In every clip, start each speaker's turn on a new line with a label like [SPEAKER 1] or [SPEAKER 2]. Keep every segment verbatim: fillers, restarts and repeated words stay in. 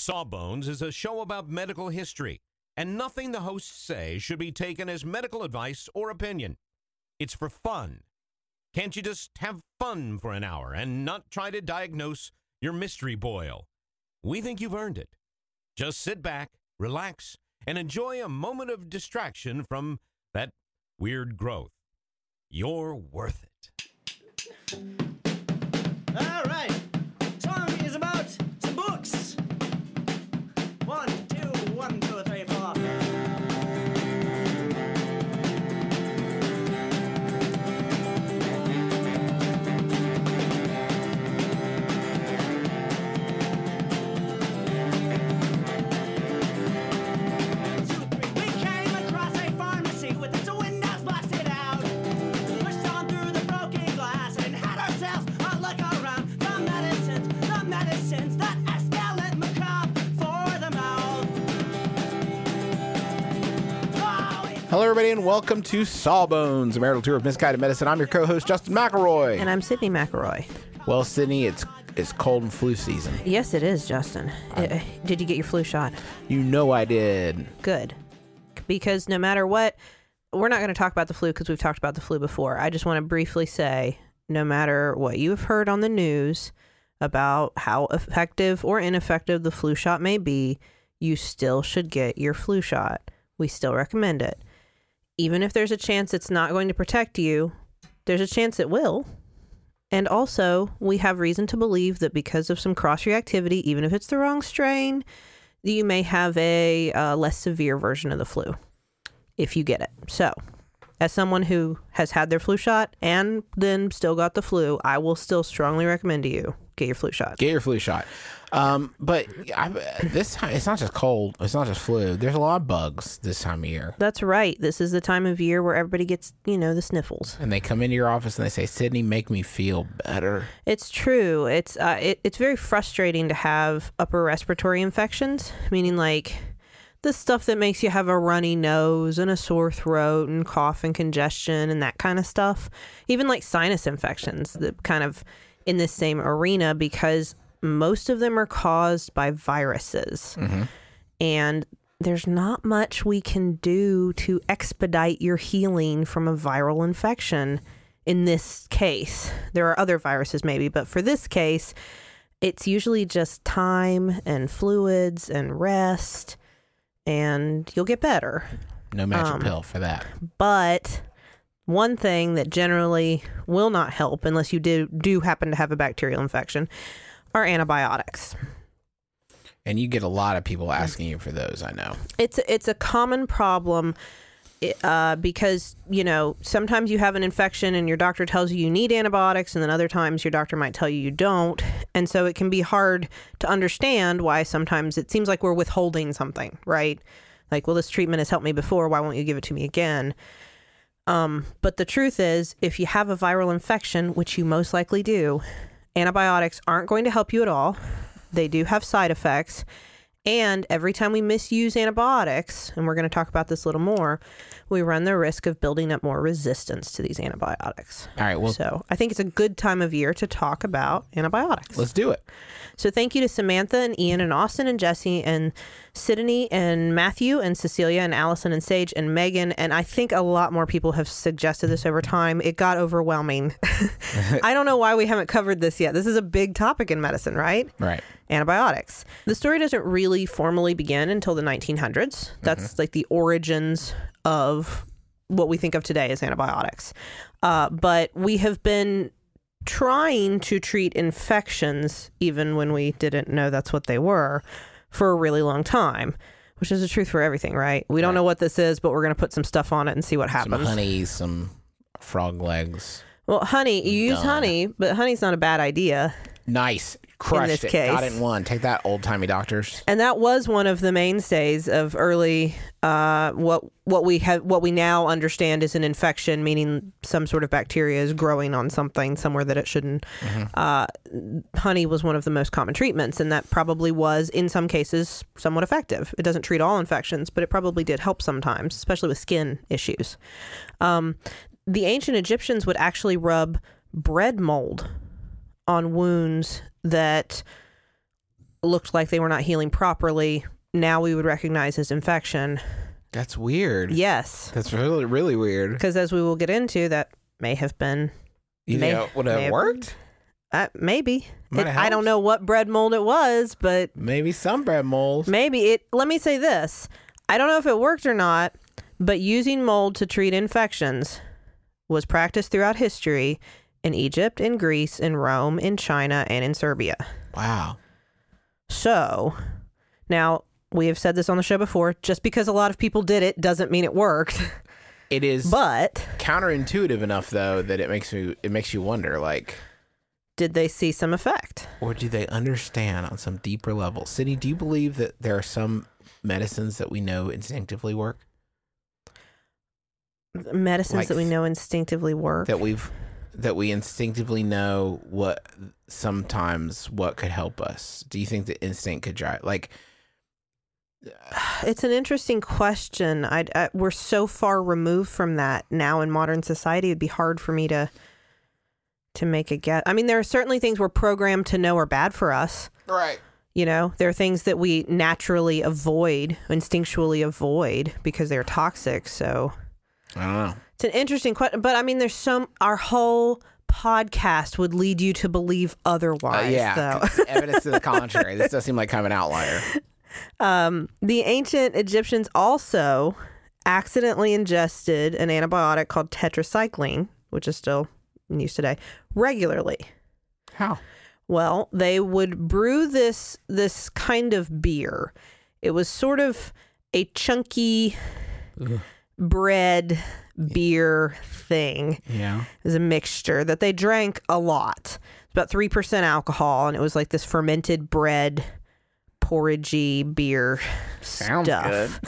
[SPEAKER 1] Sawbones is a show about medical history, and nothing the hosts say should be taken as medical advice or opinion. It's for fun. Can't you just have fun for an hour and not try to diagnose your mystery boil? We think you've earned it. Just sit back, relax, and enjoy a moment of distraction from that weird growth. You're worth it.
[SPEAKER 2] All right. Song is about some books. One, two, one, two, three, four.
[SPEAKER 3] Hello, everybody, and welcome to Sawbones, a marital tour of misguided medicine. I'm your co-host, Justin McElroy.
[SPEAKER 4] And I'm Sydney McElroy.
[SPEAKER 3] Well, Sydney, it's it's cold and flu season.
[SPEAKER 4] Yes, it is, Justin. Uh, did you get your flu shot?
[SPEAKER 3] You know I did.
[SPEAKER 4] Good. Because no matter what, we're not going to talk about the flu because we've talked about the flu before. I just want to briefly say, no matter what you've heard on the news about how effective or ineffective the flu shot may be, you still should get your flu shot. We still recommend it. Even if there's a chance it's not going to protect you, there's a chance it will. And also, we have reason to believe that because of some cross-reactivity, even if it's the wrong strain, you may have a uh, less severe version of the flu if you get it. So, as someone who has had their flu shot and then still got the flu, I will still strongly recommend to you, get your flu shot.
[SPEAKER 3] Get your flu shot. Um, but I, this time, it's not just cold. It's not just flu. There's a lot of bugs this time of year.
[SPEAKER 4] That's right. This is the time of year where everybody gets, you know, the sniffles.
[SPEAKER 3] And they come into your office and they say, Sydney, make me feel better.
[SPEAKER 4] It's true. It's uh, it, it's very frustrating to have upper respiratory infections, meaning like the stuff that makes you have a runny nose and a sore throat and cough and congestion and that kind of stuff. Even like sinus infections, that kind of in this same arena, because most of them are caused by viruses. Mm-hmm. And there's not much we can do to expedite your healing from a viral infection in this case. There are other viruses maybe, but for this case, it's usually just time and fluids and rest, and you'll get better.
[SPEAKER 3] No magic
[SPEAKER 4] um,
[SPEAKER 3] pill for that.
[SPEAKER 4] But one thing that generally will not help unless you do, do happen to have a bacterial infection are antibiotics.
[SPEAKER 3] And you get a lot of people asking you for those, I know.
[SPEAKER 4] It's it's a common problem uh, because, you know, sometimes you have an infection and your doctor tells you you need antibiotics, and then other times your doctor might tell you you don't. And so it can be hard to understand why sometimes it seems like we're withholding something, right? Like, well, this treatment has helped me before. Why won't you give it to me again? Um, but the truth is, if you have a viral infection, which you most likely do, antibiotics aren't going to help you at all. They do have side effects. And every time we misuse antibiotics, and we're going to talk about this a little more, we run the risk of building up more resistance to these antibiotics.
[SPEAKER 3] All right. Well,
[SPEAKER 4] so I think it's a good time of year to talk about antibiotics.
[SPEAKER 3] Let's do it.
[SPEAKER 4] So thank you to Samantha and Ian and Austin and Jesse and Sydney and Matthew and Cecilia and Allison and Sage and Megan. And I think a lot more people have suggested this over time. It got overwhelming. I don't know why we haven't covered this yet. This is a big topic in medicine, right?
[SPEAKER 3] Right.
[SPEAKER 4] Antibiotics. The story doesn't really formally begin until the nineteen hundreds. That's mm-hmm. like the origins of what we think of today as antibiotics. Uh, but we have been trying to treat infections, even when we didn't know that's what they were, for a really long time, which is the truth for everything, right? We don't right. know what this is, but we're going to put some stuff on it and see what happens.
[SPEAKER 3] Some honey, some frog legs.
[SPEAKER 4] Well, honey, you use
[SPEAKER 3] Done. honey,
[SPEAKER 4] but honey's not a bad idea.
[SPEAKER 3] Nice. Crushed
[SPEAKER 4] in this
[SPEAKER 3] it.
[SPEAKER 4] case.
[SPEAKER 3] Got it in one. Take that, old-timey doctors.
[SPEAKER 4] And that was one of the mainstays of early, uh, what what we have, what we now understand is an infection, meaning some sort of bacteria is growing on something somewhere that it shouldn't. Mm-hmm. Uh, honey was one of the most common treatments, and that probably was, in some cases, somewhat effective. It doesn't treat all infections, but it probably did help sometimes, especially with skin issues. Um, the ancient Egyptians would actually rub bread mold on wounds that looked like they were not healing properly, now we would recognize as infection.
[SPEAKER 3] That's weird.
[SPEAKER 4] Yes.
[SPEAKER 3] That's really, really weird.
[SPEAKER 4] Because as we will get into, that may have been...
[SPEAKER 3] You
[SPEAKER 4] may,
[SPEAKER 3] know, would it
[SPEAKER 4] may
[SPEAKER 3] have worked?
[SPEAKER 4] Uh, maybe.
[SPEAKER 3] Might
[SPEAKER 4] It,
[SPEAKER 3] have
[SPEAKER 4] I don't
[SPEAKER 3] helped.
[SPEAKER 4] know what bread mold it was, but
[SPEAKER 3] Maybe some bread molds.
[SPEAKER 4] maybe it... Let me say this. I don't know if it worked or not, but using mold to treat infections was practiced throughout history in Egypt, in Greece, in Rome, in China, and in Serbia.
[SPEAKER 3] Wow.
[SPEAKER 4] So, now, we have said this on the show before, just because a lot of people did it doesn't mean it worked.
[SPEAKER 3] It is
[SPEAKER 4] But
[SPEAKER 3] counterintuitive enough, though, that it makes you it makes you wonder, like,
[SPEAKER 4] did they see some effect?
[SPEAKER 3] or do they understand on some deeper level? Sydney, do you believe that there are some medicines that we know instinctively work?
[SPEAKER 4] Medicines
[SPEAKER 3] Like
[SPEAKER 4] that we know instinctively work.
[SPEAKER 3] That we've that we instinctively know what sometimes what could help us? Do you think that instinct could drive like
[SPEAKER 4] It's an interesting question. I, I we're so far removed from that now in modern society. It'd be hard for me to to make a guess. I mean, there are certainly things we're programmed to know are bad for us.
[SPEAKER 3] right?
[SPEAKER 4] You know, there are things that we naturally avoid, instinctually avoid because they're toxic. So
[SPEAKER 3] I don't know.
[SPEAKER 4] it's an interesting question. But I mean, there's some, our whole podcast would lead you to believe
[SPEAKER 3] Uh,
[SPEAKER 4] otherwise.
[SPEAKER 3] yeah,
[SPEAKER 4] though.
[SPEAKER 3] it's evidence to the contrary. This does seem like kind of an outlier.
[SPEAKER 4] Um, the ancient Egyptians also accidentally ingested an antibiotic called tetracycline, which is still in use today, regularly.
[SPEAKER 3] How?
[SPEAKER 4] Well, they would brew this this kind of beer. It was sort of a chunky
[SPEAKER 3] Ugh.
[SPEAKER 4] bread beer thing.
[SPEAKER 3] Yeah.
[SPEAKER 4] It was a mixture that they drank a lot. It's about three percent alcohol, and it was like this fermented bread porridgey beer
[SPEAKER 3] Sounds
[SPEAKER 4] stuff.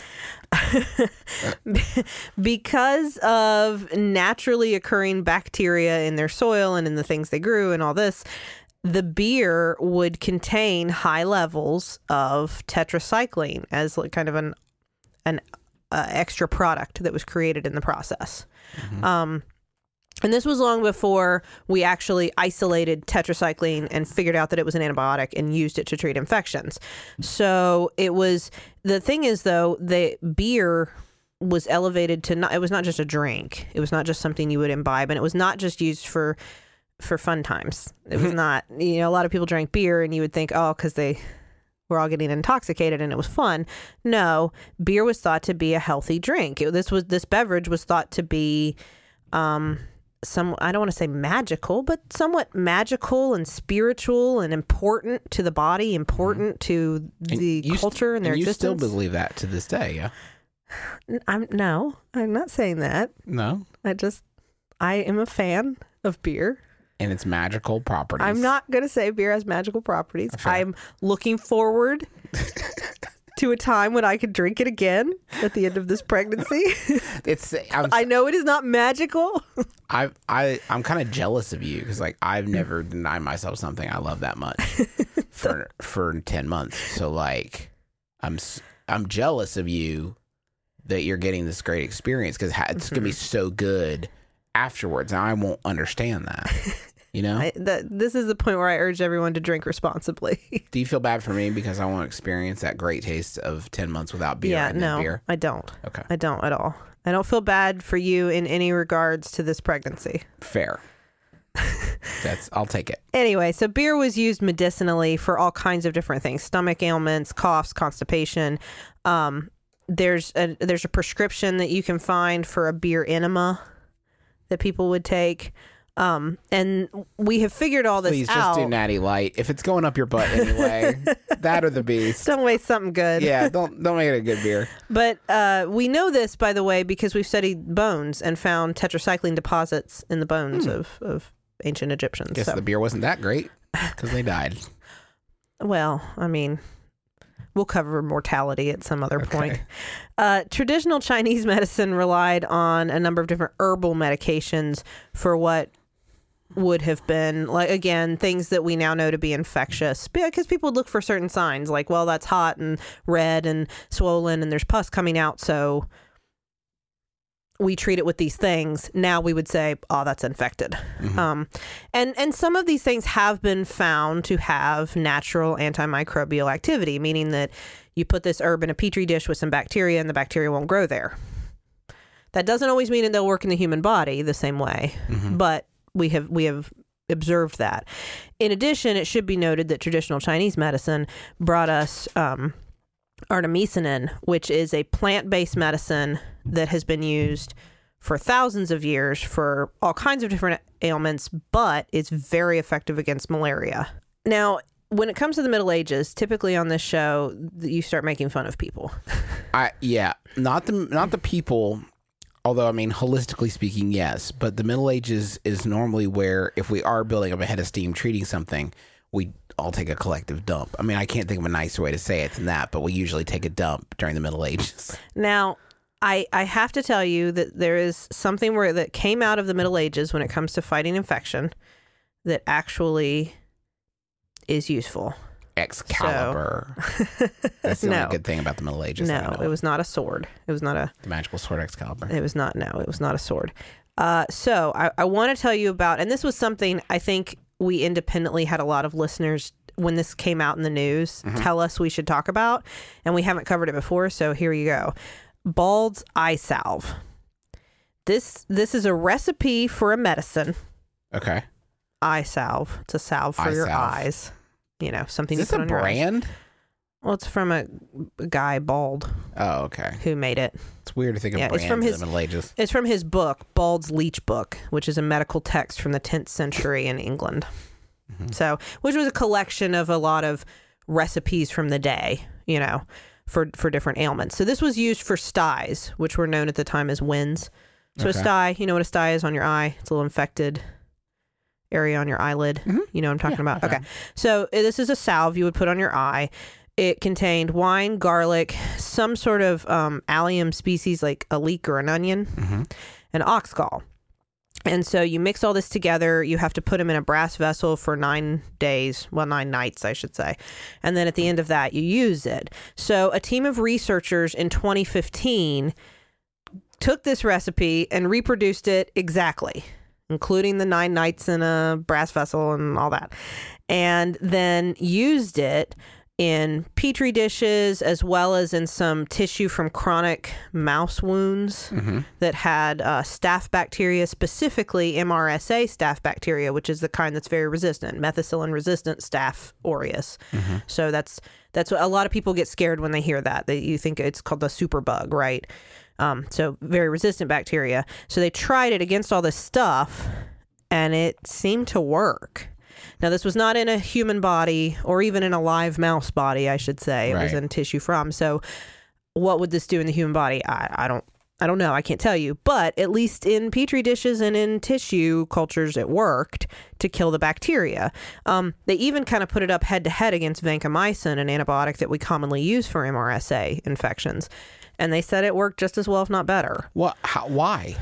[SPEAKER 3] good.
[SPEAKER 4] Because of naturally occurring bacteria in their soil and in the things they grew and all this, the beer would contain high levels of tetracycline as like kind of an an uh, extra product that was created in the process.
[SPEAKER 3] Mm-hmm.
[SPEAKER 4] Um, and this was long before we actually isolated tetracycline and figured out that it was an antibiotic and used it to treat infections. So it was, the thing is though, the beer was elevated to not, it was not just a drink. It was not just something you would imbibe, and it was not just used for, for fun times. It was not, you know, a lot of people drank beer and you would think, oh, cause they were all getting intoxicated and it was fun. No, beer was thought to be a healthy drink. It, this was, this beverage was thought to be, um, some, I don't want to say magical, but somewhat magical and spiritual and important to the body, important to
[SPEAKER 3] And
[SPEAKER 4] the
[SPEAKER 3] you st-
[SPEAKER 4] culture and their
[SPEAKER 3] and you
[SPEAKER 4] existence.
[SPEAKER 3] still believe that to this day, yeah?
[SPEAKER 4] N- I'm no, I'm not saying that.
[SPEAKER 3] No.
[SPEAKER 4] I just, I am a fan of beer.
[SPEAKER 3] And its magical properties.
[SPEAKER 4] I'm not going to say beer has magical properties.
[SPEAKER 3] Fair.
[SPEAKER 4] I'm looking forward to a time when I could drink it again at the end of this pregnancy.
[SPEAKER 3] It's. I'm,
[SPEAKER 4] I know it is not magical.
[SPEAKER 3] I. I. I'm kind of jealous of you because, like, I've never denied myself something I love that much for for ten months. So, like, I'm. s- I'm jealous of you that you're getting this great experience because it's gonna be so good afterwards. Now I won't understand that. You know.
[SPEAKER 4] I, that, this is the point where I urge everyone to drink responsibly.
[SPEAKER 3] Do you feel bad for me because I won't experience that great taste of ten months without beer?
[SPEAKER 4] yeah,
[SPEAKER 3] and then
[SPEAKER 4] no,
[SPEAKER 3] beer?
[SPEAKER 4] I don't.
[SPEAKER 3] Okay.
[SPEAKER 4] I don't at all. I don't feel bad for you in any regards to this pregnancy.
[SPEAKER 3] Fair. That's. I'll take it.
[SPEAKER 4] Anyway, so beer was used medicinally for all kinds of different things: stomach ailments, coughs, constipation. Um, there's a there's a prescription that you can find for a beer enema that people would take. Um, and we have figured all this
[SPEAKER 3] Please
[SPEAKER 4] out.
[SPEAKER 3] just do Natty Light. If it's going up your butt anyway, that or the beast.
[SPEAKER 4] Don't waste something good.
[SPEAKER 3] Yeah, don't don't make it a good beer.
[SPEAKER 4] But uh, we know this, by the way, because we've studied bones and found tetracycline deposits in the bones of, of ancient Egyptians.
[SPEAKER 3] Guess
[SPEAKER 4] So,
[SPEAKER 3] the beer wasn't that great because they died.
[SPEAKER 4] well, I mean, we'll cover mortality at some other
[SPEAKER 3] Okay.
[SPEAKER 4] point. Uh, traditional Chinese medicine relied on a number of different herbal medications for what would have been, like, again, things that we now know to be infectious, because people would look for certain signs like, well, that's hot and red and swollen and there's pus coming out, so we treat it with these things, now we would say, oh, that's infected. Mm-hmm. Um, and, and some of these things have been found to have natural antimicrobial activity, meaning that you put this herb in a petri dish with some bacteria and the bacteria won't grow there. That doesn't always mean that they'll work in the human body the same way, mm-hmm. but we have we have observed that. In addition, it should be noted that traditional Chinese medicine brought us um, artemisinin, which is a plant-based medicine that has been used for thousands of years for all kinds of different ailments, but it's very effective against malaria. Now, when it comes to the Middle Ages, typically on this show, you start making fun of people.
[SPEAKER 3] I yeah, not the not the people. Although, I mean, holistically speaking, yes. But the Middle Ages is normally where, if we are building up a head of steam treating something, we all take a collective dump. I mean, I can't think of a nicer way to say it than that, but we usually take a dump during the Middle Ages.
[SPEAKER 4] Now, I, I have to tell you that there is something where that came out of the Middle Ages when it comes to fighting infection that actually is useful.
[SPEAKER 3] Excalibur. So, that's the
[SPEAKER 4] no.
[SPEAKER 3] only good thing about the Middle Ages.
[SPEAKER 4] No, it was not a sword. It was not a...
[SPEAKER 3] The magical sword Excalibur.
[SPEAKER 4] It was not, no, it was not a sword. Uh, so I, I want to tell you about, and this was something I think we independently had a lot of listeners when this came out in the news mm-hmm. tell us we should talk about, and we haven't covered it before, so here you go. Bald's eye salve. This, this is a recipe for a medicine.
[SPEAKER 3] Okay.
[SPEAKER 4] Eye salve. It's a salve for
[SPEAKER 3] eye
[SPEAKER 4] your
[SPEAKER 3] salve.
[SPEAKER 4] eyes. You know, something
[SPEAKER 3] Is
[SPEAKER 4] you
[SPEAKER 3] this
[SPEAKER 4] put
[SPEAKER 3] a
[SPEAKER 4] on your eyes.
[SPEAKER 3] brand?
[SPEAKER 4] Well, it's from a, a guy, Bald,
[SPEAKER 3] Oh, okay.
[SPEAKER 4] who made it.
[SPEAKER 3] It's weird to think of
[SPEAKER 4] Yeah, it's
[SPEAKER 3] brands
[SPEAKER 4] from
[SPEAKER 3] in
[SPEAKER 4] his-
[SPEAKER 3] the Middle Ages.
[SPEAKER 4] It's from his book, Bald's Leech Book, which is a medical text from the tenth century in England. Mm-hmm. So, which was a collection of a lot of recipes from the day, you know, for, for different ailments. So this was used for styes, which were known at the time as wins. So
[SPEAKER 3] Okay.
[SPEAKER 4] a stye, you know what a stye is on your eye? It's a little infected area on your eyelid.
[SPEAKER 3] Mm-hmm.
[SPEAKER 4] You know what I'm talking
[SPEAKER 3] Yeah,
[SPEAKER 4] about?
[SPEAKER 3] okay.
[SPEAKER 4] Okay. So uh, this is a salve you would put on your eye. It contained wine, garlic, some sort of um, allium species like a leek or an onion,
[SPEAKER 3] Mm-hmm.
[SPEAKER 4] and oxgall. And so you mix all this together. You have to put them in a brass vessel for nine days, well, nine nights, I should say. And then at the end of that, you use it. So a team of researchers in twenty fifteen took this recipe and reproduced it exactly, including the nine nights in a brass vessel and all that, and then used it in petri dishes as well as in some tissue from chronic mouse wounds
[SPEAKER 3] Mm-hmm.
[SPEAKER 4] that had uh, staph bacteria, specifically M R S A staph bacteria, which is the kind that's very resistant, methicillin resistant Staph aureus.
[SPEAKER 3] Mm-hmm.
[SPEAKER 4] So that's that's what a lot of people get scared when they hear that. They, you think it's called the superbug, right? Um, so very resistant bacteria. So they tried it against all this stuff, and it seemed to work. Now, this was not in a human body or even in a live mouse body, I should say. It was
[SPEAKER 3] Right.
[SPEAKER 4] in tissue from. So what would this do in the human body? I, I don't I don't know. I can't tell you. But at least in petri dishes and in tissue cultures, it worked to kill the bacteria. Um, they even kind of put it up head to head against vancomycin, an antibiotic that we commonly use for M R S A infections. And they said it worked just as well, if not better.
[SPEAKER 3] What? How, why?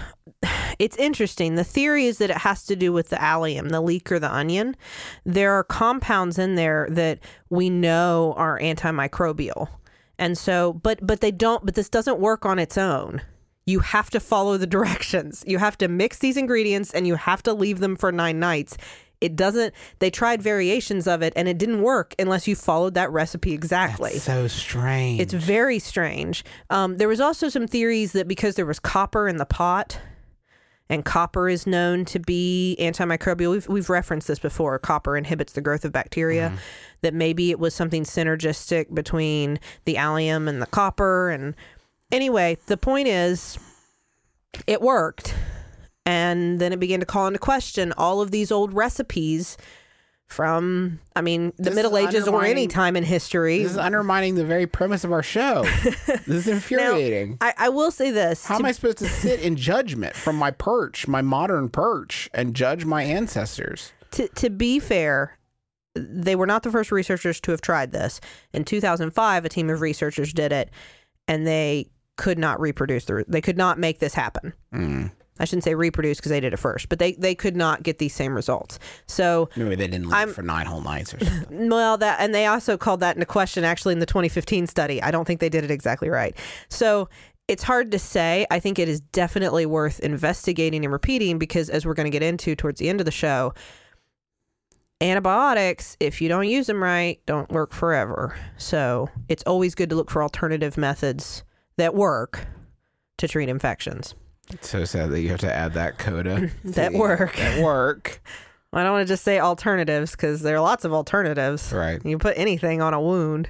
[SPEAKER 4] It's interesting. The theory is that it has to do with the allium, the leek or the onion. There are compounds in there that we know are antimicrobial. And so, but but they don't, but this doesn't work on its own. You have to follow the directions. You have to mix these ingredients and you have to leave them for nine nights. It doesn't, they tried variations of it and it didn't work unless you followed that recipe exactly.
[SPEAKER 3] That's so strange.
[SPEAKER 4] It's very strange. Um, there was also some theories that because there was copper in the pot, and copper is known to be antimicrobial. We've, we've referenced this before. Copper inhibits the growth of bacteria. Mm-hmm. That maybe it was something synergistic between the allium and the copper. And anyway, the point is, it worked. And then it began to call into question all of these old recipes from, I mean, the
[SPEAKER 3] This
[SPEAKER 4] Middle
[SPEAKER 3] is
[SPEAKER 4] Ages or any
[SPEAKER 3] undermining-
[SPEAKER 4] time in history.
[SPEAKER 3] This is undermining the very premise of our show. This is infuriating.
[SPEAKER 4] I, I will say this.
[SPEAKER 3] How
[SPEAKER 4] to-
[SPEAKER 3] am I supposed to sit in judgment from my perch, my modern perch, and judge my ancestors?
[SPEAKER 4] To, to be fair, they were not the first researchers to have tried this. In two thousand five, a team of researchers did it, and they could not reproduce the. They could not make this happen.
[SPEAKER 3] Mm.
[SPEAKER 4] I shouldn't say reproduce because they did it first, but they, they could not get these same results. So,
[SPEAKER 3] Maybe they didn't
[SPEAKER 4] I'm-
[SPEAKER 3] live for nine whole nights or something.
[SPEAKER 4] well, that and they also called that into question actually in the twenty fifteen study. I don't think they did it exactly right. So it's hard to say. I think it is definitely worth investigating and repeating because, as we're going to get into towards the end of the show, antibiotics, if you don't use them right, don't work forever. So it's always good to look for alternative methods that work to treat infections.
[SPEAKER 3] It's so sad that you have to add that coda.
[SPEAKER 4] That work.
[SPEAKER 3] That work.
[SPEAKER 4] I don't want to just say alternatives because there are lots of alternatives.
[SPEAKER 3] Right.
[SPEAKER 4] You put anything on a wound.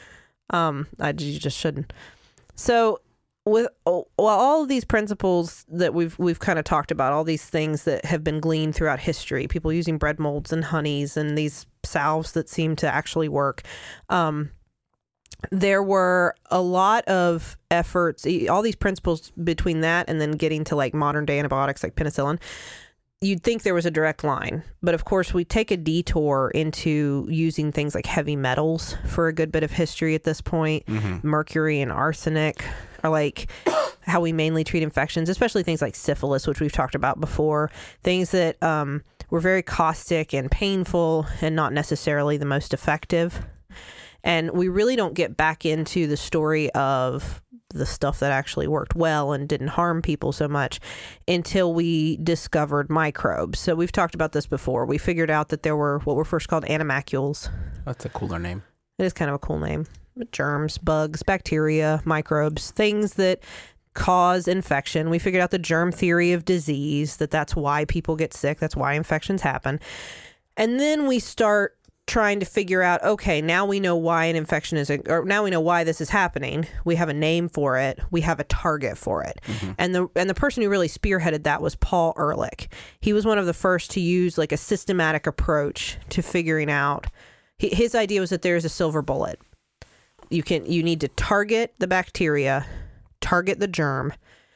[SPEAKER 4] Um, I, you just shouldn't. So with well, all of these principles that we've we've kind of talked about, all these things that have been gleaned throughout history, people using bread molds and honeys and these salves that seem to actually work. Um, there were a lot of efforts, all these principles between that and then getting to like modern day antibiotics like penicillin. You'd think there was a direct line, but of course we take a detour into using things like heavy metals for a good bit of history at this point. Mm-hmm. Mercury and arsenic are like how we mainly treat infections, especially things like syphilis, which we've talked about before. Things that um, were very caustic and painful and not necessarily the most effective. And we really don't get back into the story of the stuff that actually worked well and didn't harm people so much until we discovered microbes. So we've talked about this before. We figured out that there were what were first called animalcules.
[SPEAKER 3] That's a cooler name.
[SPEAKER 4] It is kind of a cool name. Germs, bugs, bacteria, microbes, things that cause infection. We figured out the germ theory of disease, that that's why people get sick. That's why infections happen. And then we start trying to figure out, okay, now we know why an infection is, or now we know why this is happening. We have a name for it. We have a target for it. Mm-hmm. And the and the person who really spearheaded that was Paul Ehrlich. He was one of the first to use like a systematic approach to figuring out. His idea was that there is a silver bullet. You can you need to target the bacteria, target the germ,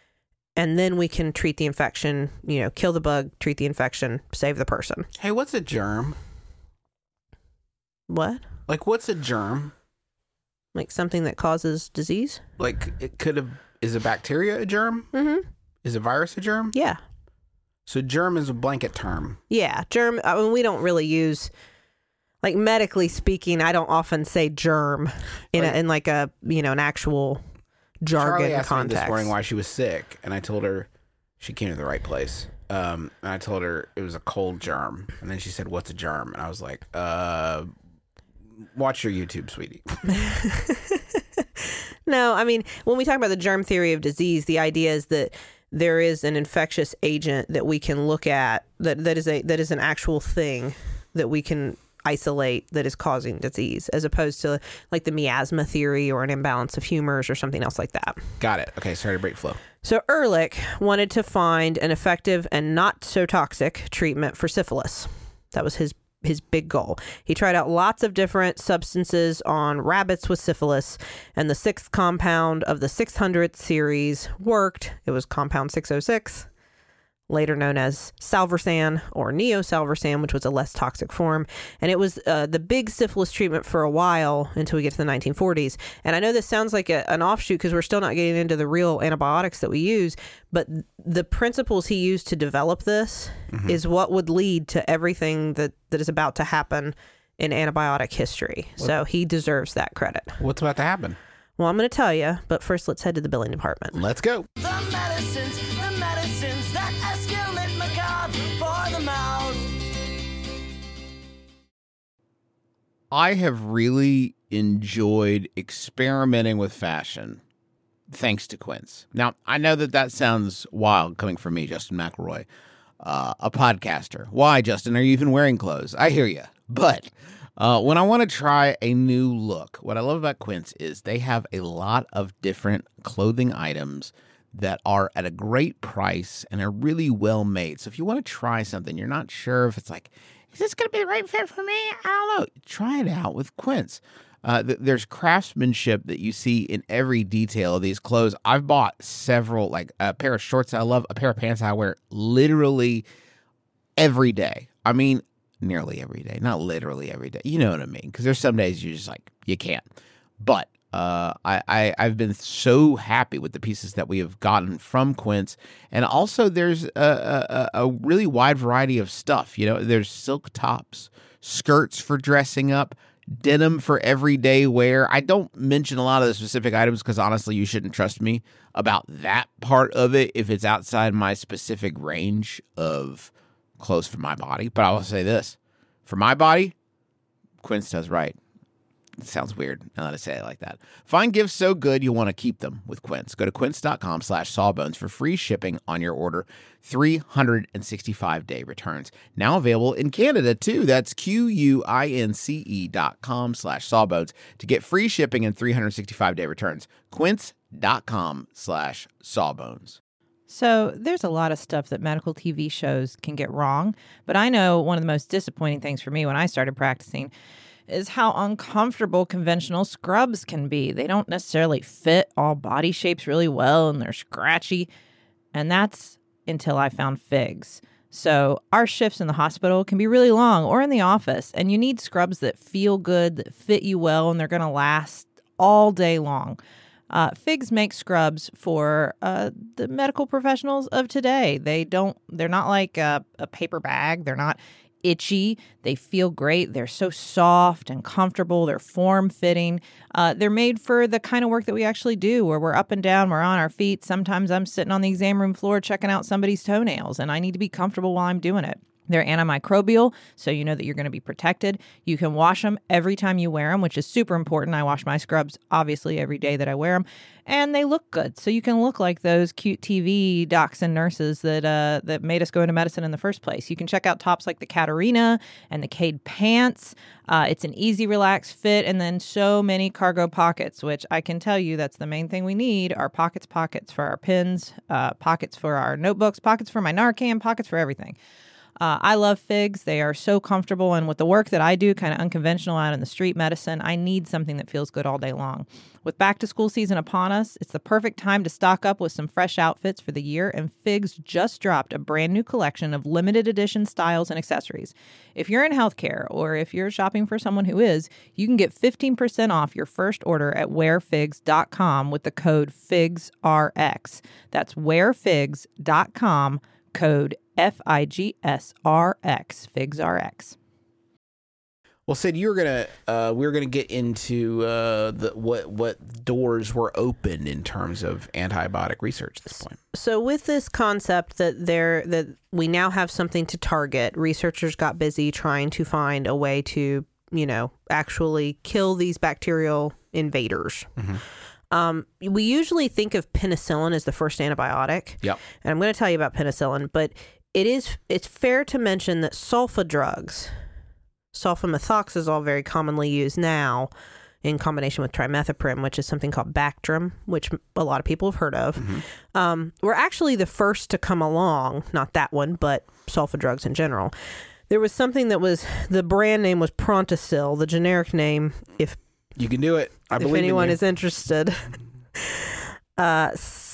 [SPEAKER 4] and then we can treat the infection, you know, kill the bug, treat the infection, save the person.
[SPEAKER 3] Hey, what's a germ?
[SPEAKER 4] What?
[SPEAKER 3] Like, what's a germ?
[SPEAKER 4] Like something that causes disease?
[SPEAKER 3] Like, it could have... Is a bacteria a germ?
[SPEAKER 4] Mm-hmm.
[SPEAKER 3] Is a virus a germ?
[SPEAKER 4] Yeah.
[SPEAKER 3] So germ is a blanket term.
[SPEAKER 4] Yeah. Germ, I mean, we don't really use... Like, medically speaking, I don't often say germ in, like, a, in like a, you know, an actual jargon
[SPEAKER 3] Charlie asked
[SPEAKER 4] context.
[SPEAKER 3] me this morning why she was sick, and I told her she came to the right place. Um, and I told her it was a cold germ. And then she said, what's a germ? And I was like, uh... watch your YouTube, sweetie.
[SPEAKER 4] No, I mean, when we talk about the germ theory of disease, the idea is that there is an infectious agent that we can look at that, that is a that is an actual thing that we can isolate that is causing disease, as opposed to like the miasma theory or an imbalance of humors or something else like that.
[SPEAKER 3] Got it. Okay, sorry to break flow.
[SPEAKER 4] So Ehrlich wanted to find an effective and not so toxic treatment for syphilis. That was his his big goal. He tried out lots of different substances on rabbits with syphilis, and the sixth compound of the six hundredth series worked. It was compound six oh six, later known as salvarsan or neosalvarsan, which was a less toxic form. And it was uh, the big syphilis treatment for a while until we get to the nineteen forties. And I know this sounds like a, an offshoot because we're still not getting into the real antibiotics that we use, but the principles he used to develop this mm-hmm. is what would lead to everything that, that is about to happen in antibiotic history. What? So he deserves that credit.
[SPEAKER 3] What's about to happen?
[SPEAKER 4] Well, I'm going to tell you, but first let's head to the billing department.
[SPEAKER 3] Let's go.
[SPEAKER 2] The medicines, the medicines that escalate macabre for the mouth.
[SPEAKER 3] I have really enjoyed experimenting with fashion thanks to Quince. Now, I know that that sounds wild coming from me, Justin McElroy, uh, a podcaster. Why, Justin? Are you even wearing clothes? I hear you. But uh, when I want to try a new look, what I love about Quince is they have a lot of different clothing items that are at a great price and are really well made. So if you want to try something, you're not sure if it's like, is this going to be the right fit for me? I don't know. Try it out with Quince. Uh, th- there's craftsmanship that you see in every detail of these clothes. I've bought several, like a pair of shorts I love, a pair of pants I wear literally every day. I mean, nearly every day, not literally every day. You know what I mean? Because there's some days you just like, you can't. But uh, I, I, I've been so happy with the pieces that we have gotten from Quince. And also there's a, a, a really wide variety of stuff. You know, there's silk tops, skirts for dressing up, denim for everyday wear. I don't mention a lot of the specific items because honestly, you shouldn't trust me about that part of it if it's outside my specific range of clothes for my body. But I will say this. For my body, Quince does right. It sounds weird now that I say it like that. Find gifts so good you'll want to keep them with Quince. Go to quince.com slash sawbones for free shipping on your order. three hundred sixty-five day returns. Now available in Canada too. That's Q-U-I-N-C-E dot com slash sawbones to get free shipping and three hundred sixty-five day returns. Quince.com slash sawbones.
[SPEAKER 5] So there's a lot of stuff that medical T V shows can get wrong, but I know one of the most disappointing things for me when I started practicing is how uncomfortable conventional scrubs can be. They don't necessarily fit all body shapes really well, and they're scratchy. And that's until I found Figs. So our shifts in the hospital can be really long or in the office, and you need scrubs that feel good, that fit you well, and they're going to last all day long. Uh, Figs makes scrubs for uh, the medical professionals of today. They don't, they're not like a, a paper bag. They're not itchy. They feel great. They're so soft and comfortable. They're form-fitting. Uh, they're made for the kind of work that we actually do, where we're up and down, we're on our feet. Sometimes I'm sitting on the exam room floor checking out somebody's toenails, and I need to be comfortable while I'm doing it. They're antimicrobial, so you know that you're going to be protected. You can wash them every time you wear them, which is super important. I wash my scrubs, obviously, every day that I wear them. And they look good, so you can look like those cute T V docs and nurses that uh, that made us go into medicine in the first place. You can check out tops like the Catarina and the Cade pants. Uh, it's an easy, relaxed fit, and then so many cargo pockets, which I can tell you that's the main thing we need, are pockets, pockets for our pens, uh, pockets for our notebooks, pockets for my Narcan, pockets for everything. Uh, I love Figs. They are so comfortable. And with the work that I do, kind of unconventional out in the street medicine, I need something that feels good all day long. With back to school season upon us, it's the perfect time to stock up with some fresh outfits for the year. And Figs just dropped a brand new collection of limited edition styles and accessories. If you're in healthcare or if you're shopping for someone who is, you can get fifteen percent off your first order at wear figs dot com with the code FIGSRX. That's wear figs dot com, code F I G S R X, FIGSRX.
[SPEAKER 3] Well, Sid, you were gonna uh, we were gonna get into uh, the what what doors were open in terms of antibiotic research at this point.
[SPEAKER 4] So with this concept that there that we now have something to target, researchers got busy trying to find a way to, you know, actually kill these bacterial invaders. Mm-hmm. Um, we usually think of penicillin as the first antibiotic.
[SPEAKER 3] Yep.
[SPEAKER 4] And I'm going to tell you about penicillin, but it is it's fair to mention that sulfa drugs, sulfamethoxazole, very commonly used now in combination with trimethoprim, which is something called Bactrim, which a lot of people have heard of, mm-hmm. um, were actually the first to come along. Not that one, but sulfa drugs in general. There was something that was, the brand name was Prontosil, the generic name, if
[SPEAKER 3] you can do it. I
[SPEAKER 4] if
[SPEAKER 3] believe
[SPEAKER 4] anyone
[SPEAKER 3] in you.
[SPEAKER 4] is interested. uh,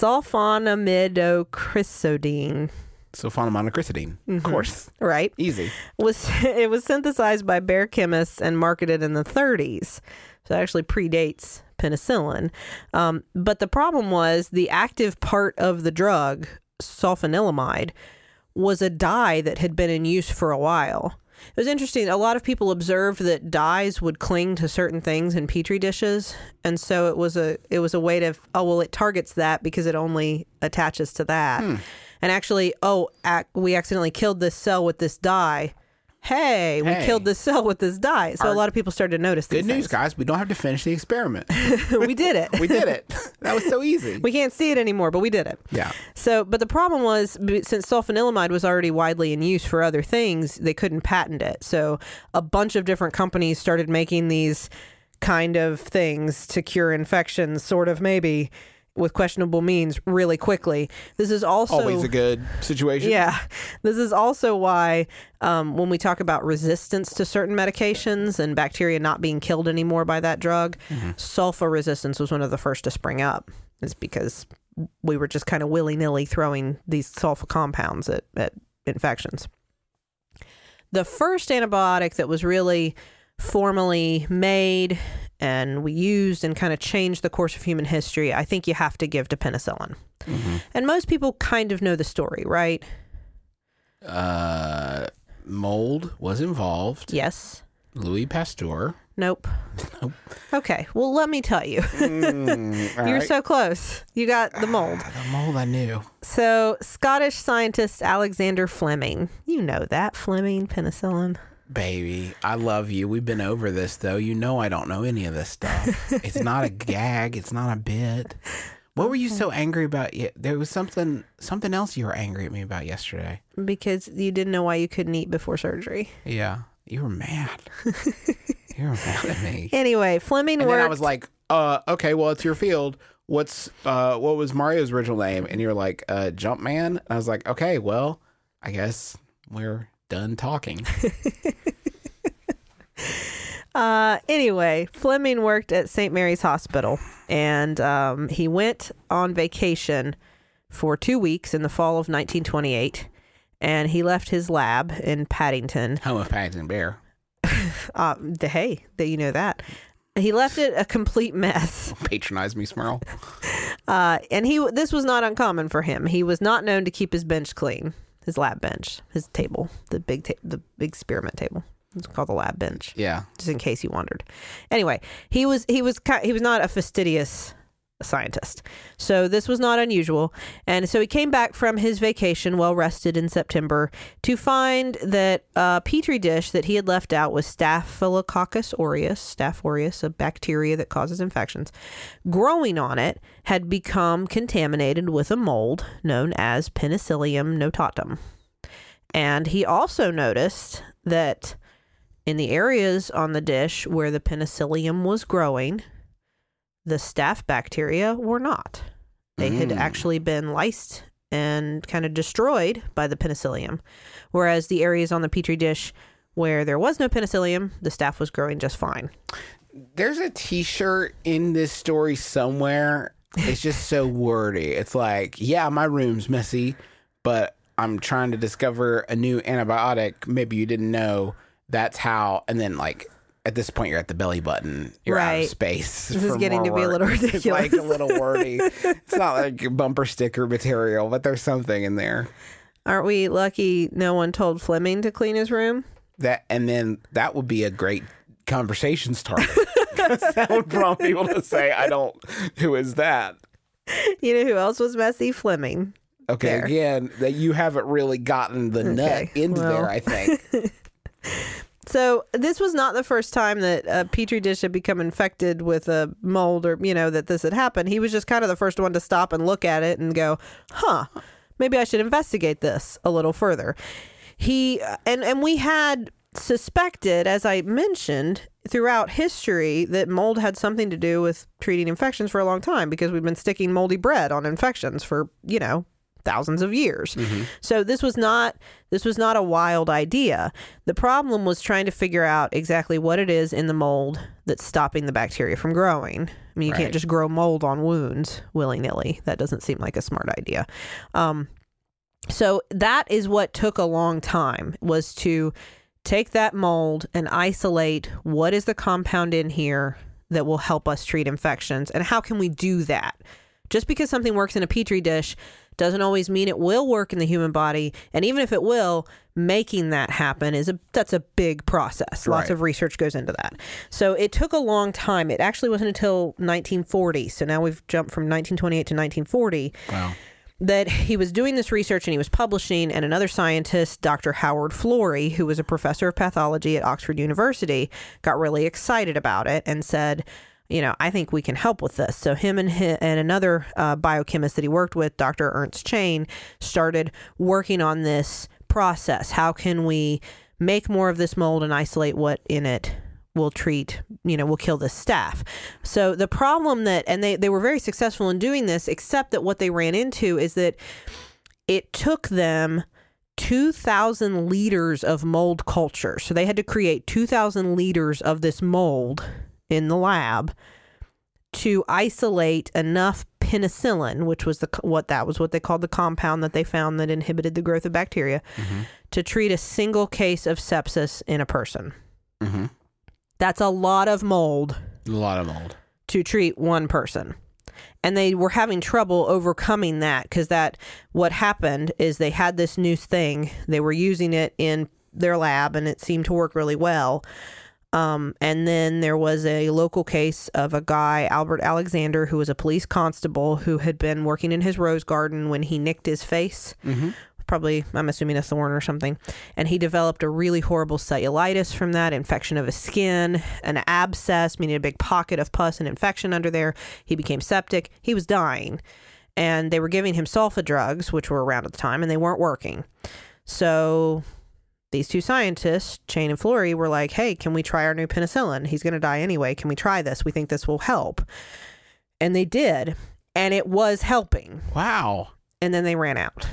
[SPEAKER 4] sulfonamidochrysodine.
[SPEAKER 3] Sulfonamidochrysodine, mm-hmm. Of course.
[SPEAKER 4] Right.
[SPEAKER 3] Easy.
[SPEAKER 4] Was It was synthesized by Bayer chemists and marketed in the thirties. So it actually predates penicillin. Um, but the problem was the active part of the drug, sulfanilamide, was a dye that had been in use for a while. It was interesting. A lot of people observed that dyes would cling to certain things in petri dishes, and so it was a it was a way to oh well it targets that because it only attaches to that, hmm. and actually oh ac- we accidentally killed this cell with this dye. Hey, we
[SPEAKER 3] hey.
[SPEAKER 4] killed this cell with this dye. So Our, a lot of people started to notice these
[SPEAKER 3] Good news,
[SPEAKER 4] things.
[SPEAKER 3] guys. We don't have to finish the experiment.
[SPEAKER 4] We did it.
[SPEAKER 3] We did it. That was so easy.
[SPEAKER 4] We can't see it anymore, but we did it.
[SPEAKER 3] Yeah.
[SPEAKER 4] So, but the problem was, since sulfanilamide was already widely in use for other things, they couldn't patent it. So a bunch of different companies started making these kind of things to cure infections, sort of maybe, with questionable means really quickly. This is also
[SPEAKER 3] always a good situation.
[SPEAKER 4] Yeah. This is also why um, when we talk about resistance to certain medications and bacteria not being killed anymore by that drug, mm-hmm. sulfa resistance was one of the first to spring up. It's because we were just kind of willy-nilly throwing these sulfa compounds at, at infections. The first antibiotic that was really formally made and we used and kind of changed the course of human history, I think you have to give to penicillin. Mm-hmm. And most people kind of know the story, right?
[SPEAKER 3] Uh, mold was involved.
[SPEAKER 4] Yes.
[SPEAKER 3] Louis Pasteur.
[SPEAKER 4] Nope.
[SPEAKER 3] Nope.
[SPEAKER 4] Okay. Well, let me tell you.
[SPEAKER 3] Mm, all
[SPEAKER 4] You're
[SPEAKER 3] right.
[SPEAKER 4] so close. You got the mold.
[SPEAKER 3] The mold I knew.
[SPEAKER 4] So, Scottish scientist Alexander Fleming. You know that, Fleming, penicillin.
[SPEAKER 3] Baby, I love you. We've been over this, though. You know I don't know any of this stuff. It's not a gag. It's not a bit. What were you so angry about? ye- There was something something else you were angry at me about yesterday.
[SPEAKER 4] Because you didn't know why you couldn't eat before surgery.
[SPEAKER 3] Yeah. You were mad. You were mad at me.
[SPEAKER 4] Anyway, Fleming
[SPEAKER 3] And
[SPEAKER 4] worked...
[SPEAKER 3] then I was like, uh, okay, well, it's your field. What's uh, what was Mario's original name? And you were like, uh, Jumpman. And I was like, okay, well, I guess we're done talking.
[SPEAKER 4] Uh, anyway, Fleming worked at Saint Mary's Hospital, and um, he went on vacation for two weeks in the fall of nineteen twenty-eight, and he left his lab in Paddington.
[SPEAKER 3] Home of Paddington Bear.
[SPEAKER 4] Uh, the, hey, that you know that. He left it a complete mess.
[SPEAKER 3] Patronize me, Smurl.
[SPEAKER 4] Uh, and he this was not uncommon for him. He was not known to keep his bench clean, his lab bench, his table, the big ta- the big experiment table. It's called the lab bench.
[SPEAKER 3] Yeah.
[SPEAKER 4] Just in case you wondered. Anyway, he was he was ki- he was not a fastidious scientist, so this was not unusual. And so he came back from his vacation, well rested in September, to find that a petri dish that he had left out was Staphylococcus aureus, Staph aureus, a bacteria that causes infections, growing on it had become contaminated with a mold known as Penicillium notatum. And he also noticed that in the areas on the dish where the penicillium was growing, the staph bacteria were not. They had
[SPEAKER 3] Mm.
[SPEAKER 4] actually been lysed and kind of destroyed by the penicillium. Whereas the areas on the petri dish where there was no penicillium, the staph was growing just fine.
[SPEAKER 3] There's a t-shirt in this story somewhere. It's just so wordy. It's like, yeah, my room's messy, but I'm trying to discover a new antibiotic. Maybe you didn't know. That's how. And then, like, at this point, you're at the belly button. You're out
[SPEAKER 4] Right.
[SPEAKER 3] of space.
[SPEAKER 4] This is
[SPEAKER 3] for
[SPEAKER 4] getting
[SPEAKER 3] more
[SPEAKER 4] to be a little
[SPEAKER 3] work.
[SPEAKER 4] ridiculous.
[SPEAKER 3] It's like a little wordy. It's not like bumper sticker material, but there's something in there.
[SPEAKER 4] Aren't we lucky no one told Fleming to clean his room?
[SPEAKER 3] That and then that would be a great conversation starter. 'Cause that would prompt people to say, "I don't. Who is that?"
[SPEAKER 4] You know who else was messy? Fleming.
[SPEAKER 3] Okay,
[SPEAKER 4] There.
[SPEAKER 3] again, that you haven't really gotten the nut
[SPEAKER 4] Okay,
[SPEAKER 3] into
[SPEAKER 4] well.
[SPEAKER 3] there. I think.
[SPEAKER 4] So this was not the first time that a petri dish had become infected with a mold, or, you know, that this had happened. He was just kind of the first one to stop and look at it and go, huh, maybe I should investigate this a little further. He and and we had suspected, as I mentioned, throughout history that mold had something to do with treating infections for a long time, because we've been sticking moldy bread on infections for, you know, thousands of years. So this was not this was not a wild idea. The problem was trying to figure out exactly what it is in the mold that's stopping the bacteria from growing. I mean, you
[SPEAKER 3] Right.
[SPEAKER 4] can't just grow mold on wounds willy-nilly. That doesn't seem like a smart idea. Um, so that is what took a long time, was to take that mold and isolate what is the compound in here that will help us treat infections, and how can we do that? Just because something works in a petri dish doesn't always mean it will work in the human body. And even if it will, making that happen is a that's a big process. Lots
[SPEAKER 3] Right.
[SPEAKER 4] of research goes into that. So it took a long time. It actually wasn't until nineteen forty. So now we've jumped from nineteen twenty-eight to nineteen forty.
[SPEAKER 3] Wow.
[SPEAKER 4] That he was doing this research and he was publishing, and another scientist, Doctor Howard Florey, who was a professor of pathology at Oxford University, got really excited about it and said, you know, I think we can help with this. So him and hi and another uh, biochemist that he worked with, Doctor Ernst Chain, started working on this process. How can we make more of this mold and isolate what in it will treat, you know, will kill the staph? So the problem that, and they, they were very successful in doing this, except that what they ran into is that it took them two thousand liters of mold culture. So they had to create two thousand liters of this mold in the lab to isolate enough penicillin, which was the what that was what they called the compound that they found that inhibited the growth of bacteria, to treat a single case of sepsis in a person.
[SPEAKER 3] Mm-hmm.
[SPEAKER 4] That's a lot of mold
[SPEAKER 3] A lot of mold.
[SPEAKER 4] to treat one person. And they were having trouble overcoming that, because that what happened is they had this new thing. They were using it in their lab and it seemed to work really well. Um, and then there was a local case of a guy, Albert Alexander, who was a police constable who had been working in his rose garden when he nicked his face.
[SPEAKER 3] Mm-hmm.
[SPEAKER 4] Probably, I'm assuming a thorn or something. And he developed a really horrible cellulitis from that, infection of his skin, an abscess, meaning a big pocket of pus and infection under there. He became septic. He was dying. And they were giving him sulfa drugs, which were around at the time, and they weren't working. So these two scientists, Chain and Fleury, were like, hey, can we try our new penicillin? He's going to die anyway. Can we try this? We think this will help. And they did. And it was helping.
[SPEAKER 3] Wow.
[SPEAKER 4] And then they ran out.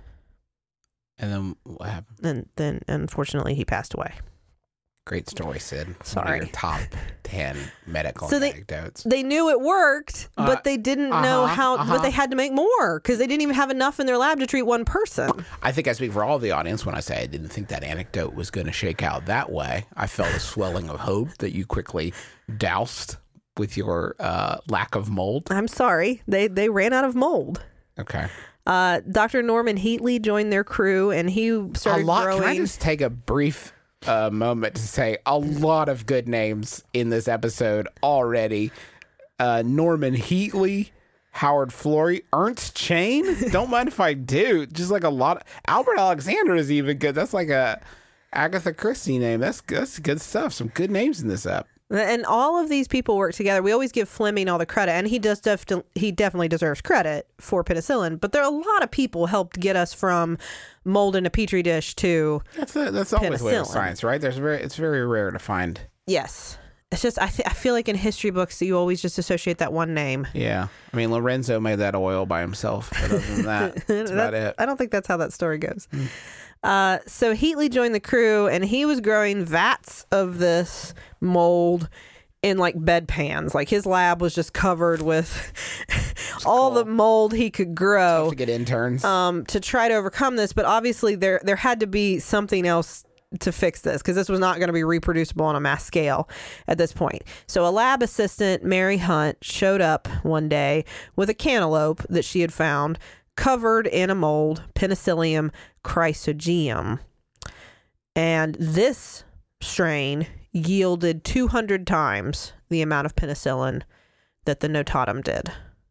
[SPEAKER 3] And then what happened?
[SPEAKER 4] And then, unfortunately, he passed away.
[SPEAKER 3] Great story, Sid. One of
[SPEAKER 4] Sorry.
[SPEAKER 3] your top ten medical
[SPEAKER 4] So they-
[SPEAKER 3] anecdotes.
[SPEAKER 4] They knew it worked,
[SPEAKER 3] Uh,
[SPEAKER 4] but they didn't know
[SPEAKER 3] uh-huh,
[SPEAKER 4] how,
[SPEAKER 3] uh-huh.
[SPEAKER 4] but they had to make more because they didn't even have enough in their lab to treat one person.
[SPEAKER 3] I think I speak for all the audience when I say I didn't think that anecdote was going to shake out that way. I felt a swelling of hope that you quickly doused with your uh, lack of mold.
[SPEAKER 4] I'm sorry. They, they ran out of mold.
[SPEAKER 3] Okay.
[SPEAKER 4] Uh, Doctor Norman Heatley joined their crew, and he started
[SPEAKER 3] a lot.
[SPEAKER 4] growing.
[SPEAKER 3] Can I just take a brief uh, moment to say a lot of good names in this episode already? Uh, Norman Heatley, Howard Fleury, Ernst Chain. Don't mind if I do. Just like a lot. Of, Albert Alexander is even good. That's like a Agatha Christie name. That's that's good stuff. Some good names in this app.
[SPEAKER 4] And all of these people work together. We always give Fleming all the credit, and he does def- he definitely deserves credit for penicillin. But there are a lot of people helped get us from mold in a petri dish to
[SPEAKER 3] That's a, that's always the way of
[SPEAKER 4] Penicillin.
[SPEAKER 3] science, right? There's very it's very rare to find.
[SPEAKER 4] yes. It's just I th- I feel like in history books you always just associate that one name.
[SPEAKER 3] Yeah, I mean Lorenzo made that oil by himself. But other than that, that's about it.
[SPEAKER 4] I don't think that's how that story goes. Uh, so Heatley joined the crew, and he was growing vats of this mold in like bedpans. Like his lab was just covered with all
[SPEAKER 3] cool.
[SPEAKER 4] the mold he could grow
[SPEAKER 3] To get interns.
[SPEAKER 4] um, to try to overcome this. But obviously there there had to be something else to fix this because this was not going to be reproducible on a mass scale at this point. So a lab assistant, Mary Hunt, showed up one day with a cantaloupe that she had found covered in a mold, Penicillium chrysogeum. And this strain yielded two hundred times the amount of penicillin that the notatum did.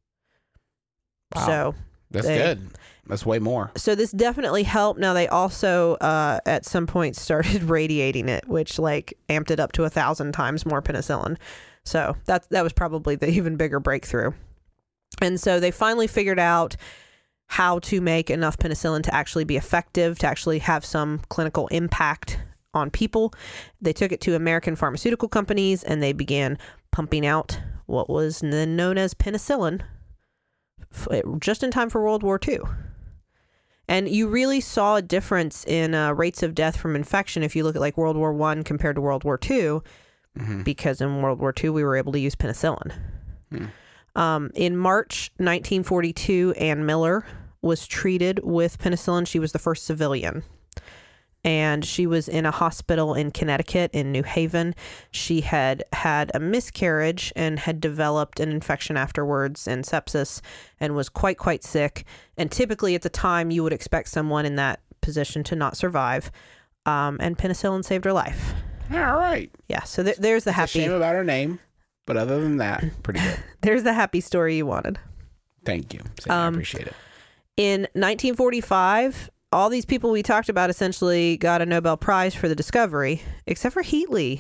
[SPEAKER 3] Wow.
[SPEAKER 4] So
[SPEAKER 3] That's
[SPEAKER 4] they-
[SPEAKER 3] good. That's way more.
[SPEAKER 4] So this definitely helped. Now they also uh, at some point started radiating it, which like amped it up to a thousand times more penicillin. So that that was probably the even bigger breakthrough. And so they finally figured out how to make enough penicillin to actually be effective, to actually have some clinical impact on people. They took it to American pharmaceutical companies and they began pumping out what was then known as penicillin f- just in time for World War Two. And you really saw a difference in uh, rates of death from infection if you look at like World War One compared to World War Two,
[SPEAKER 3] Mm-hmm.
[SPEAKER 4] because in World War Two we were able to use penicillin.
[SPEAKER 3] Hmm.
[SPEAKER 4] Um, in March nineteen forty-two, Ann Miller was treated with penicillin. She was the first civilian. And she was in a hospital in Connecticut, in New Haven. She had had a miscarriage and had developed an infection afterwards and sepsis and was quite, quite sick. And typically at the time, you would expect someone in that position to not survive. Um, and penicillin saved her life.
[SPEAKER 3] All right.
[SPEAKER 4] Yeah, so there, there's the
[SPEAKER 3] It's a
[SPEAKER 4] happy.
[SPEAKER 3] shame about her name, but other than that, pretty good.
[SPEAKER 4] There's the happy story you wanted.
[SPEAKER 3] Thank you. Sam, I
[SPEAKER 4] Um,
[SPEAKER 3] appreciate it.
[SPEAKER 4] In nineteen forty-five, all these people we talked about essentially got a Nobel Prize for the discovery, except for Heatley.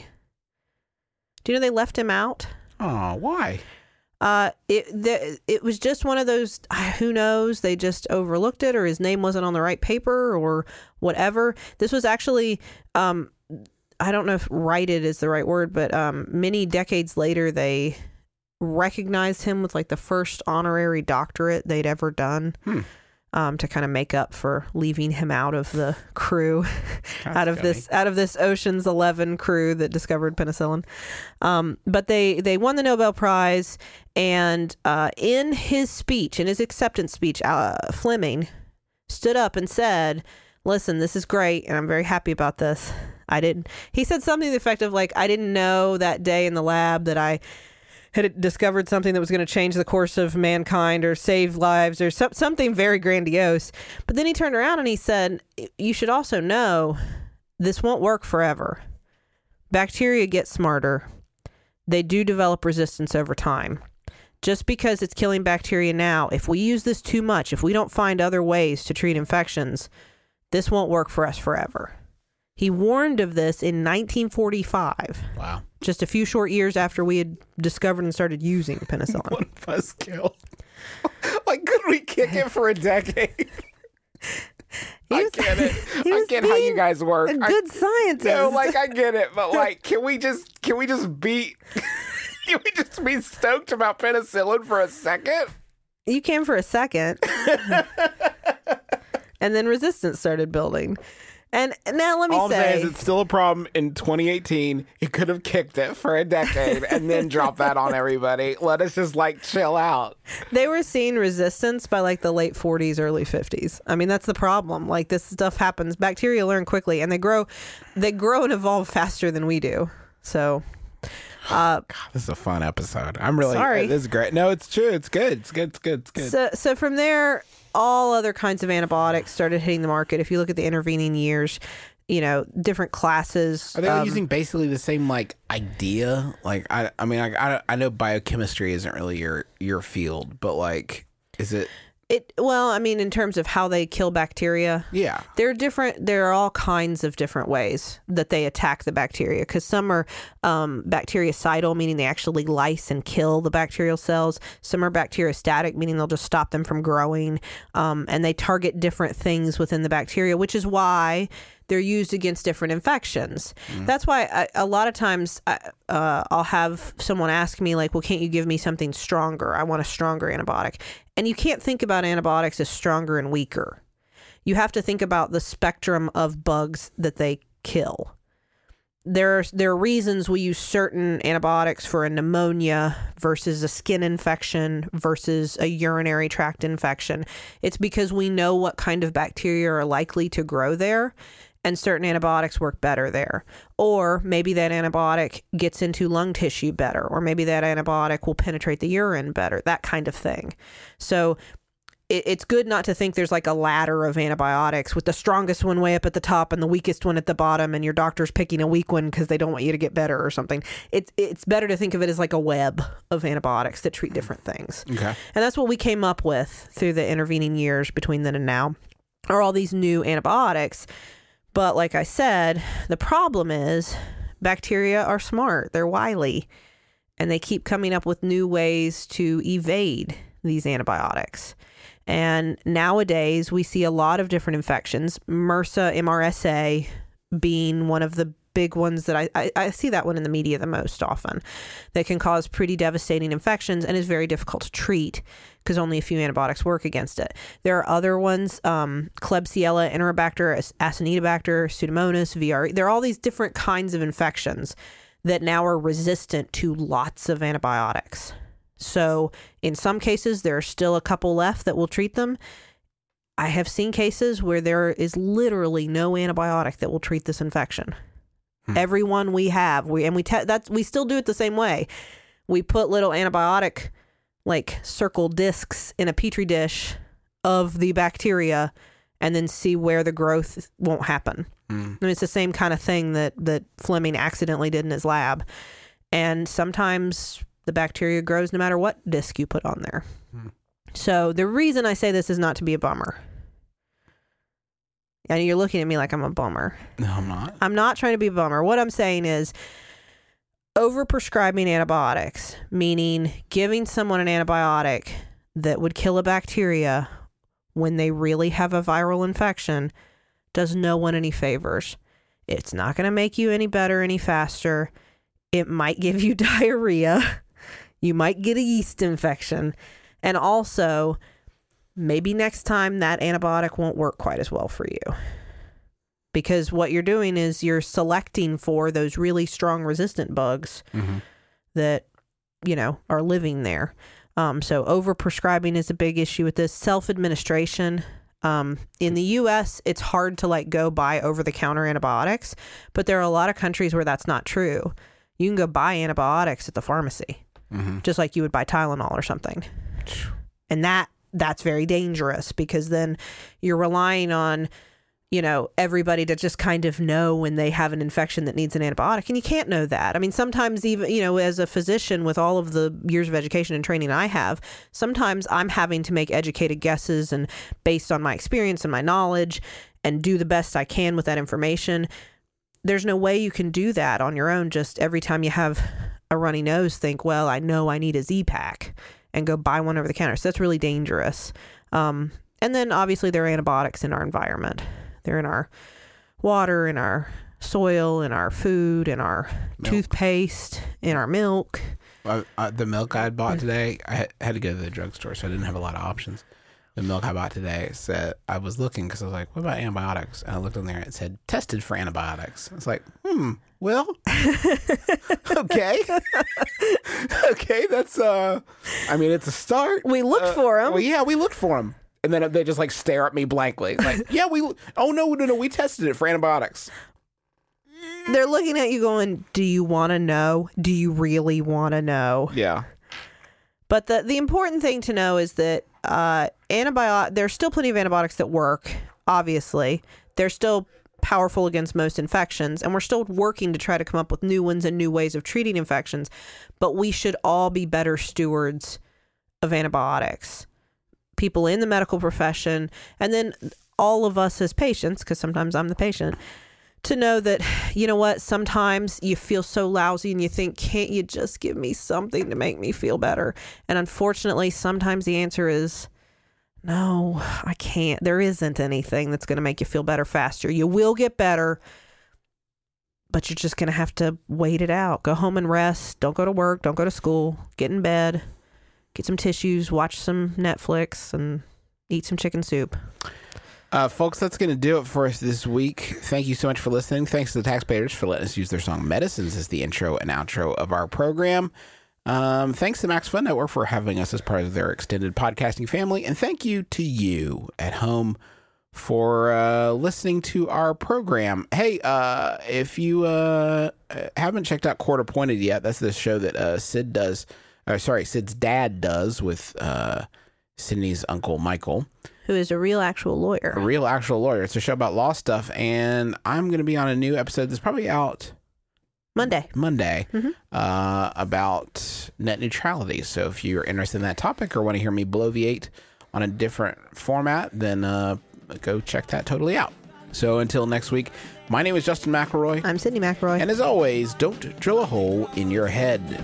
[SPEAKER 4] Do you know they left him out?
[SPEAKER 3] Oh, why?
[SPEAKER 4] Uh, it the, it was just one of those, who knows, they just overlooked it or his name wasn't on the right paper or whatever. This was actually, um, I don't know if righted is the right word, but um, many decades later, they recognized him with like the first honorary doctorate they'd ever done.
[SPEAKER 3] Hmm.
[SPEAKER 4] Um, to kind of make up for leaving him out of the crew,
[SPEAKER 3] That's
[SPEAKER 4] out of
[SPEAKER 3] funny.
[SPEAKER 4] this out of this Ocean's Eleven crew that discovered penicillin. Um, but they they won the Nobel Prize, and uh, in his speech, in his acceptance speech, uh, Fleming stood up and said, "Listen, this is great, and I'm very happy about this. I didn't." He said something to the effect of like, "I didn't know that day in the lab that I had discovered something that was going to change the course of mankind or save lives or so, something very grandiose." But then he turned around and he said, "You should also know this won't work forever bacteria get smarter. They do develop resistance over time. Just because it's killing bacteria now, if we use this too much, if we don't find other ways to treat infections, this won't work for us forever. He warned of this in nineteen forty-five.
[SPEAKER 3] Wow.
[SPEAKER 4] Just a few short years after we had discovered and started using penicillin.
[SPEAKER 3] What a buzzkill. Like, could we kick it for a decade? I
[SPEAKER 4] was-
[SPEAKER 3] get it.
[SPEAKER 4] he
[SPEAKER 3] I
[SPEAKER 4] was
[SPEAKER 3] get how you
[SPEAKER 4] being
[SPEAKER 3] guys work.
[SPEAKER 4] A
[SPEAKER 3] I-
[SPEAKER 4] good scientist.
[SPEAKER 3] No, like I get it, but like, can we just can we just be can we just be stoked about penicillin for a second?
[SPEAKER 4] You can for a second. And then resistance started building. And now let me
[SPEAKER 3] All I'm
[SPEAKER 4] say,
[SPEAKER 3] saying is it's still a problem in twenty eighteen. He could have kicked it for a decade and then dropped that on everybody. Let us just like chill out.
[SPEAKER 4] they were seeing resistance by like the late forties, early fifties. I mean, that's the problem. Like, this stuff happens. Bacteria learn quickly, and they grow, they grow and evolve faster than we do. So, uh,
[SPEAKER 3] This is a fun episode. I'm really
[SPEAKER 4] Sorry.
[SPEAKER 3] This is great. No, it's true. It's good. It's good. It's good. It's good.
[SPEAKER 4] so, so from there, all other kinds of antibiotics started hitting the market. If you look at the intervening years, you know, different classes.
[SPEAKER 3] Are they all
[SPEAKER 4] um,
[SPEAKER 3] using basically the same like idea? Like I, I mean, I, I, I know biochemistry isn't really your your field, but like, is it?
[SPEAKER 4] it? Well, I mean, in terms of how they kill bacteria,
[SPEAKER 3] Yeah.
[SPEAKER 4] there are different. There are all kinds of different ways that they attack the bacteria. Because some are um, bactericidal, meaning they actually lyse and kill the bacterial cells. Some are bacteriostatic, meaning they'll just stop them from growing. Um, and they target different things within the bacteria, which is why they're used against different infections. That's why I, a lot of times I, uh, I'll have someone ask me like, well, can't you give me something stronger? I want a stronger antibiotic. And you can't think about antibiotics as stronger and weaker. You have to think about the spectrum of bugs that they kill. There are, there are reasons we use certain antibiotics for a pneumonia versus a skin infection versus a urinary tract infection. It's because we know what kind of bacteria are likely to grow there, and certain antibiotics work better there. Or maybe that antibiotic gets into lung tissue better, or maybe that antibiotic will penetrate the urine better, that kind of thing. So it, it's good not to think there's like a ladder of antibiotics with the strongest one way up at the top and the weakest one at the bottom, and your doctor's picking a weak one because they don't want you to get better or something. It's it's better to think of it as like a web of antibiotics that treat different things.
[SPEAKER 3] Okay.
[SPEAKER 4] And that's what we came up with through the intervening years between then and now, are all these new antibiotics. But like I said, the problem is bacteria are smart. They're wily. And they keep coming up with new ways to evade these antibiotics. And nowadays, we see a lot of different infections. MRSA, M R S A being one of the big ones that I, I, I see that one in the media the most often, that can cause pretty devastating infections and is very difficult to treat because only a few antibiotics work against it. There are other ones, um, Klebsiella, Enterobacter, Acinetobacter, Pseudomonas, V R E. There are all these different kinds of infections that now are resistant to lots of antibiotics. So in some cases, there are still a couple left that will treat them. I have seen cases where there is literally no antibiotic that will treat this infection. Hmm. Everyone we have, we and we te- that's we still do it the same way. We put little antibiotic like circle discs in a petri dish of the bacteria and then see where the growth won't happen. Mm. I mean, it's the same kind of thing that that Fleming accidentally did in his lab. And sometimes the bacteria grows no matter what disc you put on there. Mm. So the reason I say this is not to be a bummer. And you're looking at me like I'm a bummer.
[SPEAKER 3] No, I'm not.
[SPEAKER 4] I'm not trying to be a bummer. What I'm saying is overprescribing antibiotics, meaning giving someone an antibiotic that would kill a bacteria when they really have a viral infection, does no one any favors. It's not going to make you any better, any faster. It might give you diarrhea. You might get a yeast infection. And also, maybe next time that antibiotic won't work quite as well for you. Because what you're doing is you're selecting for those really strong resistant bugs mm-hmm. that, you know, are living there. Um, so overprescribing is a big issue with this. Self-administration. Um, in the U S, it's hard to like go buy over-the-counter antibiotics, but there are a lot of countries where that's not true. You can go buy antibiotics at the pharmacy, mm-hmm. just like you would buy Tylenol or something. And that that's very dangerous because then you're relying on, you know, everybody to just kind of know when they have an infection that needs an antibiotic. And you can't know that. I mean, sometimes even, you know, as a physician with all of the years of education and training I have, sometimes I'm having to make educated guesses and based on my experience and my knowledge and do the best I can with that information. There's no way you can do that on your own. Just every time you have a runny nose, think, well, I know I need a Z-Pak and go buy one over the counter. So that's really dangerous. Um, and then obviously there are antibiotics in our environment. They're in our water, in our soil, in our food, in our milk. Toothpaste, in our milk.
[SPEAKER 3] Uh, uh, the milk I had bought today, I had, had to go to the drugstore, so I didn't have a lot of options. The milk I bought today said, I was looking because I was like, what about antibiotics? And I looked on there and it said, tested for antibiotics. I was like, hmm, well, okay. okay, that's, uh, I mean, it's a start.
[SPEAKER 4] We looked
[SPEAKER 3] uh,
[SPEAKER 4] for them.
[SPEAKER 3] Well, yeah, we looked for them. And then they just like stare at me blankly. Like, yeah, we, oh no, no, no, we tested it for antibiotics.
[SPEAKER 4] They're looking at you going, do you want to know? Do you really want to know?
[SPEAKER 3] Yeah.
[SPEAKER 4] But the, the important thing to know is that uh, antibiotic, there's still plenty of antibiotics that work, obviously. They're still powerful against most infections, and we're still working to try to come up with new ones and new ways of treating infections. But we should all be better stewards of antibiotics. People in the medical profession, and then all of us as patients, because sometimes I'm the patient, to know that, you know what, sometimes you feel so lousy and you think, can't you just give me something to make me feel better? And unfortunately, sometimes the answer is, no, I can't. There isn't anything that's going to make you feel better faster. You will get better, but you're just going to have to wait it out. Go home and rest. Don't go to work. Don't go to school. Get in bed. Get some tissues, watch some Netflix, and eat some chicken soup.
[SPEAKER 3] Uh, folks, that's going to do it for us this week. Thank you so much for listening. Thanks to the taxpayers for letting us use their song Medicines as the intro and outro of our program. Um, thanks to Max Fun Network for having us as part of their extended podcasting family. And thank you to you at home for uh, listening to our program. Hey, uh, if you uh, haven't checked out Quarter Pointed yet, that's the show that uh, Sid does. Uh, sorry, Sid's dad does with uh, Sydney's uncle Michael,
[SPEAKER 4] who is a real actual lawyer.
[SPEAKER 3] A real actual lawyer. It's a show about law stuff, and I'm going to be on a new episode that's probably out
[SPEAKER 4] Monday.
[SPEAKER 3] Monday
[SPEAKER 4] mm-hmm.
[SPEAKER 3] uh, about net neutrality. So if you're interested in that topic or want to hear me bloviate on a different format, then uh, go check that totally out. So until next week, my name is Justin McElroy.
[SPEAKER 4] I'm Sydney McElroy.
[SPEAKER 3] And as always, don't drill a hole in your head.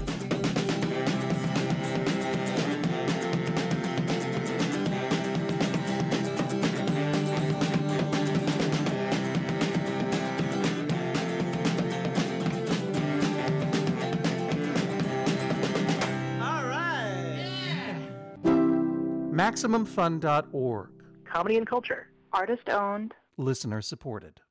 [SPEAKER 6] Maximum Fun dot org.
[SPEAKER 7] Comedy and culture.
[SPEAKER 8] Artist owned.
[SPEAKER 6] Listener supported.